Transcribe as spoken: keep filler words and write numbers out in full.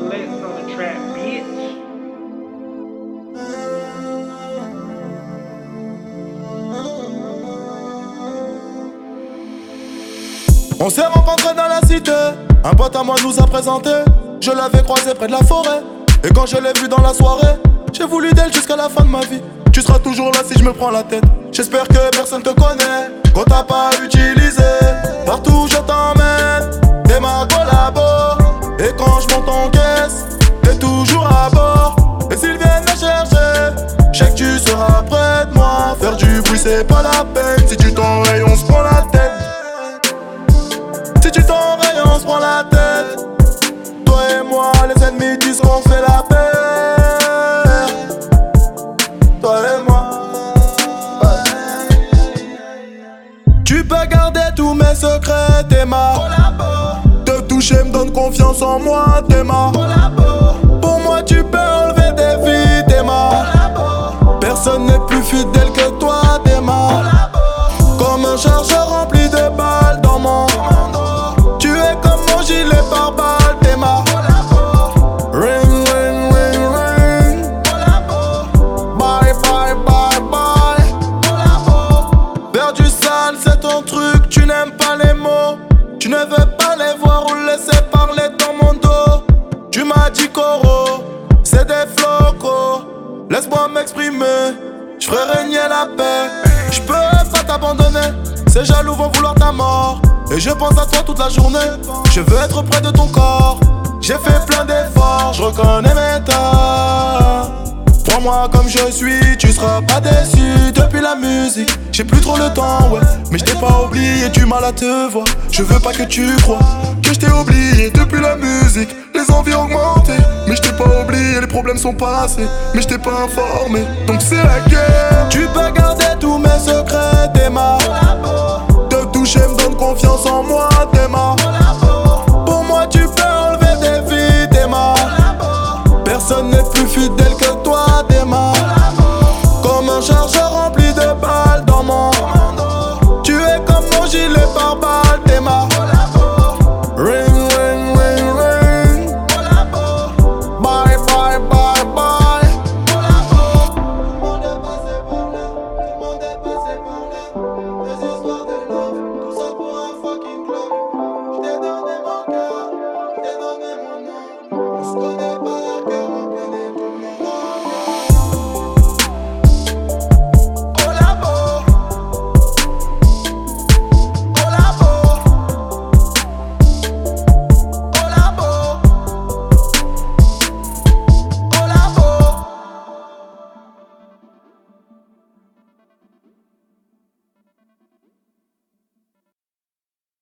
Lex on the track, bitch. On s'est rencontrés dans la cité, un pote à moi nous a présenté. Je l'avais croisé près de la forêt, et quand je l'ai vu dans la soirée, j'ai voulu d'elle jusqu'à la fin de ma vie. Tu seras toujours là si je me prends la tête. J'espère que personne te connaît, qu'on t'a pas utilisé. Partout où je t'emmène, t'es ma collabo. Et quand je monte en caisse, t'es toujours à bord. Et s'ils viennent me chercher, je sais que tu seras près de moi. Faire du bruit c'est pas la peine, si tu t'enrayes on se prend la tête. Si tu t'enrayes on se prend la tête. Toi et moi les ennemis disent qu'on fait la paix. Toi et moi ouais. Tu peux garder tous mes secrets, t'es ma te toucher me donne confiance en moi, t'es ma pour moi tu peux enlever des vies, t'es ma personne n'est plus fidèle que toi, t'es ma comme un chargeur rempli de balles dans mon tu es comme mon gilet pare-balles, t'es ma ring, ring, ring, ring. Bye, bye, bye, bye. Faire du sale, c'est ton truc, tu n'aimes pas les mots. Tu ne veux pas les voir ou laisser parler dans mon dos. Tu m'as dit Coro, c'est des flocos. Laisse-moi m'exprimer, je ferai régner la paix. Je peux pas t'abandonner, ces jaloux vont vouloir ta mort. Et je pense à toi toute la journée, je veux être près de ton corps. J'ai fait plein d'efforts, je reconnais mes torts. Prends-moi comme je suis, tu seras pas déçu. Depuis la musique, j'ai plus trop le temps, ouais. Mais je t'ai pas oublié, du mal à te voir. Je veux pas que tu crois que je t'ai oublié. Depuis la musique, les envies ont augmenté. Mais je t'ai pas oublié, les problèmes sont passés. Mais je t'ai pas informé, donc c'est la guerre. Tu peux garder tous mes secrets, t'es ma te toucher me donne confiance en moi,